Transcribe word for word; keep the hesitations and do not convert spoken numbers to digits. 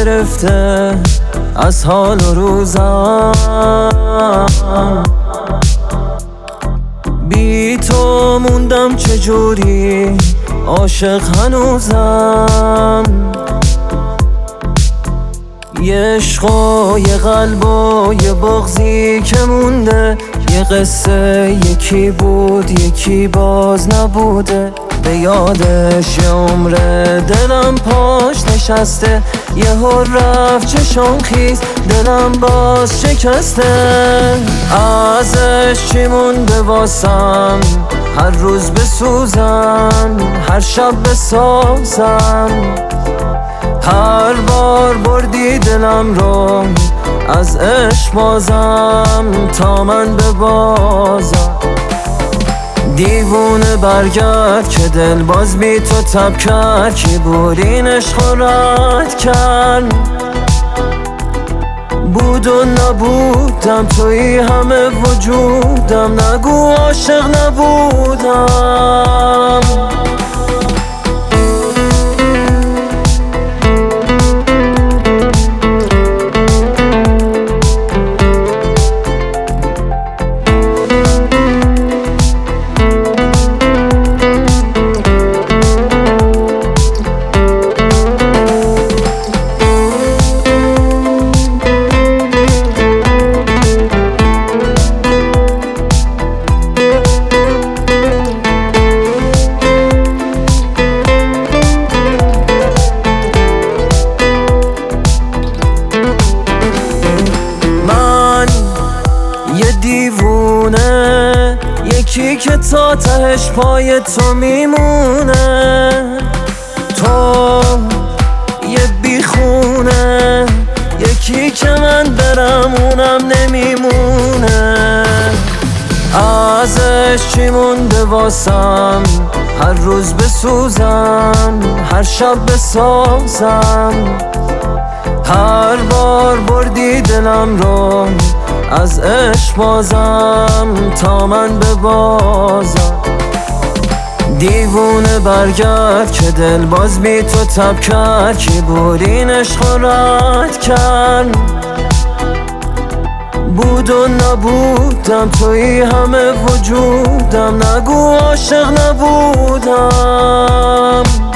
گرفته از حال و روزم، بی تو موندم چجوری عاشق هنوزم. یه عشق و یه قلب و یه بغضی که مونده، یه قصه یکی بود یکی باز نبوده. به یادش یه عمره دلم پاش نشسته، یه هر رفت چشم خیز دلم باز شکسته. ازش چی مونده واسم هر روز بسوزم، هر شب بسازم. هر بار بردی دلم رو از عشق بازم تا من ببازم. دیوونه برگرد که دل باز بی تو تب کرد، کی بود این عشق رد کرد. بود و نبودم توی همه وجودم، نگو عاشق نبودم. یه دیوونه یکی که تا تهش پای تو میمونه، تو یه بیخونه یکی که من برم اونم نمیمونه. ازش چی مونده واسم هر روز بسوزم، هر شب بسازم. هر بار بردی دلم رو از عشق بازم تا من ببازم. دیوونه برگرد که دل باز بی تو تب کرد، کی بود این عشق رد کرد. بود و نبودم توی همه وجودم، نگو عاشق نبودم.